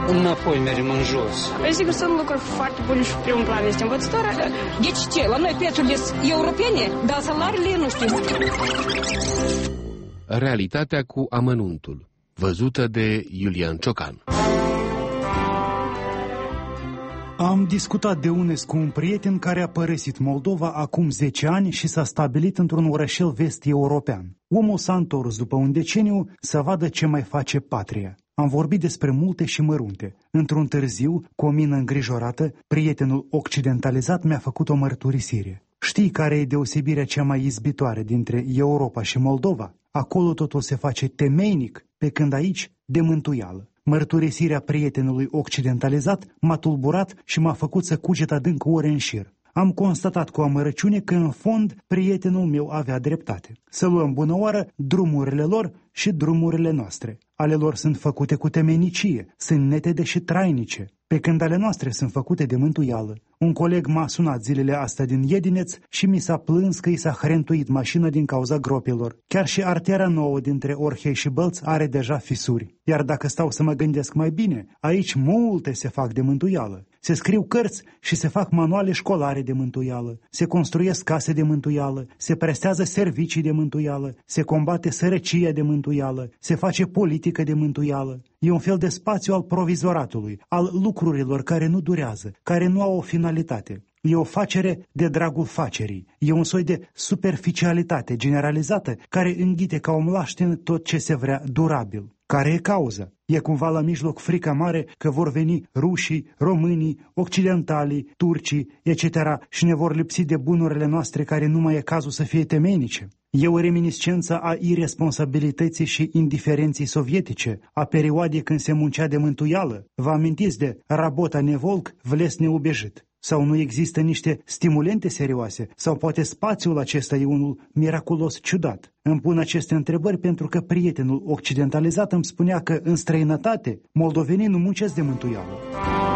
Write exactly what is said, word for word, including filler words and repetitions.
înapoi mergem în jos. Sigur, sunt lucruri foarte bune și pe un plan este învățător. Deci ce? La noi prețurile europene, dar salariile nu știu. Realitatea cu amănuntul, văzută de Iulian Ciocan. Am discutat de unes cu un prieten care a părăsit Moldova acum zece ani și s-a stabilit într-un orășel vest-european. Omul s-a întors după un deceniu să vadă ce mai face patria. Am vorbit despre multe și mărunte. Într-un târziu, cu o mină îngrijorată, prietenul occidentalizat mi-a făcut o mărturisire. Știi care e deosebirea cea mai izbitoare dintre Europa și Moldova? Acolo totul se face temeinic, pe când aici de mântuială. Mărturisirea prietenului occidentalizat m-a tulburat și m-a făcut să cuget adânc ore în șir. Am constatat cu amărăciune că, în fond, prietenul meu avea dreptate. Să luăm bună oară drumurile lor și drumurile noastre. Ale lor sunt făcute cu temenicie, sunt netede și trainice, pe când ale noastre sunt făcute de mântuială. Un coleg m-a sunat zilele astea din Iedineț și mi s-a plâns că i s-a hrentuit mașina din cauza gropilor. Chiar și arteria nouă dintre Orhei și Bălți are deja fisuri. Iar dacă stau să mă gândesc mai bine, aici multe se fac de mântuială. Se scriu cărți și se fac manuale școlare de mântuială, se construiesc case de mântuială, se prestează servicii de mântuială, se combate sărăcia de mântuială, se face politică de mântuială. E un fel de spațiu al provizoratului, al lucrurilor care nu durează, care nu au o finalitate. E o facere de dragul facerii. E un soi de superficialitate generalizată care înghite ca o mlaștină tot ce se vrea durabil. Care e cauza? E cumva la mijloc frica mare că vor veni rușii, românii, occidentalii, turcii, et cetera și ne vor lipsi de bunurile noastre care nu mai e cazul să fie temenice. E o reminiscență a iresponsabilității și indiferenței sovietice, a perioadei când se muncea de mântuială. Vă amintiți de Rabota nevolc, vles neubejit? Sau nu există niște stimulente serioase? Sau poate spațiul acesta e unul miraculos ciudat? Îmi pun aceste întrebări pentru că prietenul occidentalizat îmi spunea că în străinătate moldovenii nu muncesc de mântuială.